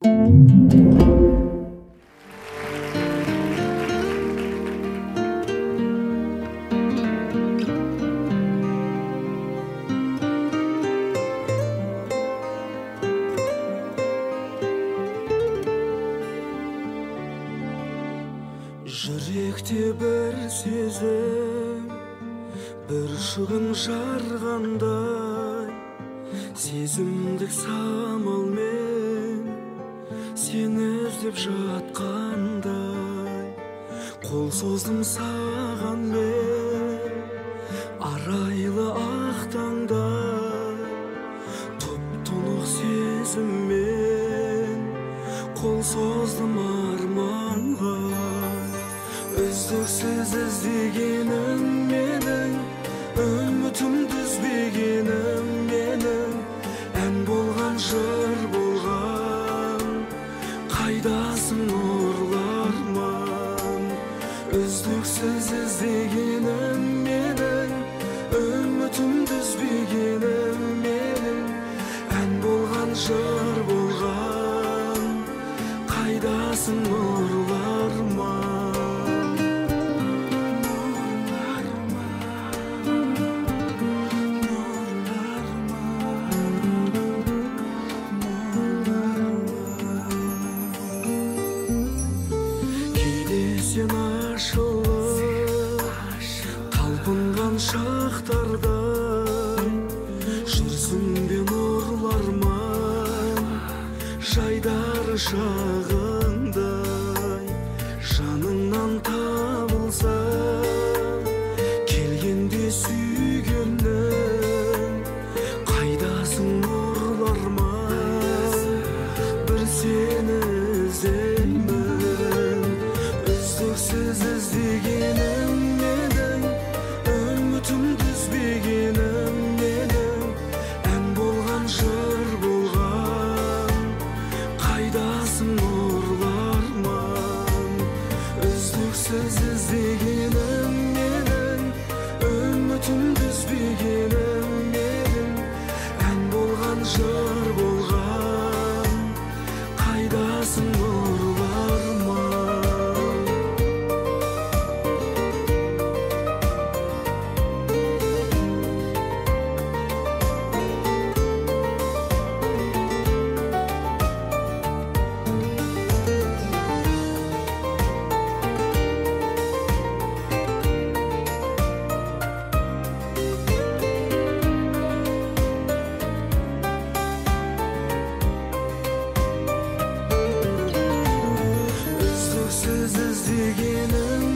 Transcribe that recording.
Жүректе бір сезім, бір шығын жарғандай, сезімдік самалмен сені іздеп жатқандай. Қол создым саған мен, арайлы ақ таңдай, тұп-тұнық сезіммен қол создым арманға. Үздіксіз іздегенім менің, үмітімді үзбегенім менің, ән болған, жыр болған, қайдасың нұрлы арман. Үздіксіз іздегенім менің, үмітімді үзбегенім менің, ән болған, жыр болған, қайдасың нұрлы арман. Сен ашылып, талпынған шақтарда жүрсің бе нұрлы арман, жайдары шағындай жаныңнан табылса, келгенде сүйгенің, қайдасың нұрлы арман, бір сені іздеймін. Үздіксіз іздегенім менің, үмітімді үзбегенім менің, ән болған, жыр болған, қайдасың нұрлы арман. Үздіксіз іздегенім менің, үмітімді үзбегенім менің, ән болған, жыр болған, қайдасың нұрлы арман. Үздіксіз іздегенім